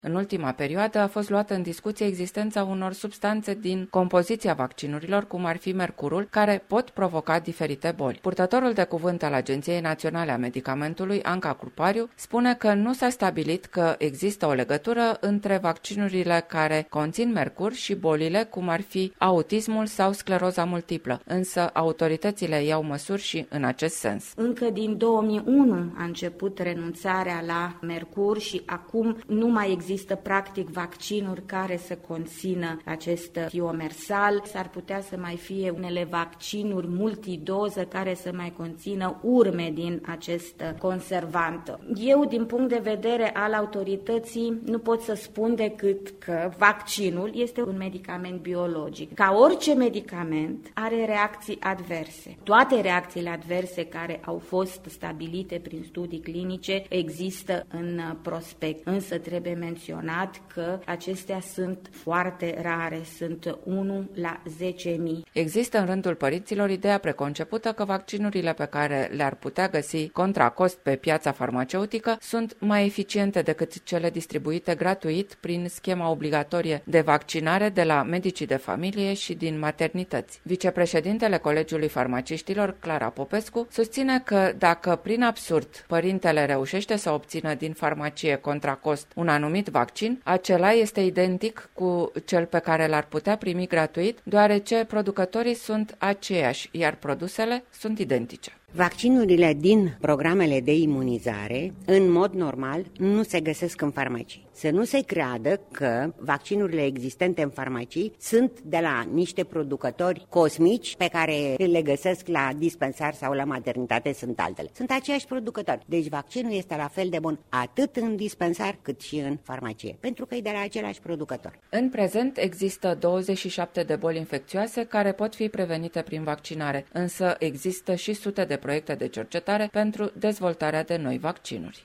În ultima perioadă a fost luată în discuție existența unor substanțe din compoziția vaccinurilor, cum ar fi mercurul, care pot provoca diferite boli. Purtătorul de cuvânt al Agenției Naționale a Medicamentului, Anca Crupariu, spune că nu s-a stabilit că există o legătură între vaccinurile care conțin mercur și bolile, cum ar fi autismul sau scleroza multiplă, însă autoritățile iau măsuri și în acest sens. Încă din 2001 a început renunțarea la mercur și acum nu mai există practic vaccinuri care să conțină acest tiomersal. S-ar putea să mai fie unele vaccinuri multidoză care să mai conțină urme din acest conservant. Eu, din punct de vedere al autorității, nu pot să spun decât că vaccinul este un medicament biologic. Ca orice medicament, are reacții adverse. Toate reacțiile adverse care au fost stabilite prin studii clinice există în prospect, însă trebuie menționat că acestea sunt foarte rare, sunt 1 la 10.000. Există în rândul părinților ideea preconcepută că vaccinurile pe care le-ar putea găsi contra cost pe piața farmaceutică sunt mai eficiente decât cele distribuite gratuit prin schema obligatorie de vaccinare de la medicii de familie și din maternități. Vicepreședintele Colegiului Farmaciștilor, Clara Popescu, susține că dacă prin absurd părintele reușește să obțină din farmacie contra cost un anumit vaccin, acela este identic cu cel pe care l-ar putea primi gratuit, deoarece producătorii sunt aceiași, iar produsele sunt identice. Vaccinurile din programele de imunizare, în mod normal, nu se găsesc în farmacii. Să nu se creadă că vaccinurile existente în farmacii sunt de la niște producători cosmici pe care le găsesc la dispensar sau la maternitate, sunt altele. Sunt aceiași producători. Deci vaccinul este la fel de bun atât în dispensar cât și în farmacie, pentru că e de la același producător. În prezent există 27 de boli infecțioase care pot fi prevenite prin vaccinare, însă există și sute de proiecte de cercetare pentru dezvoltarea de noi vaccinuri.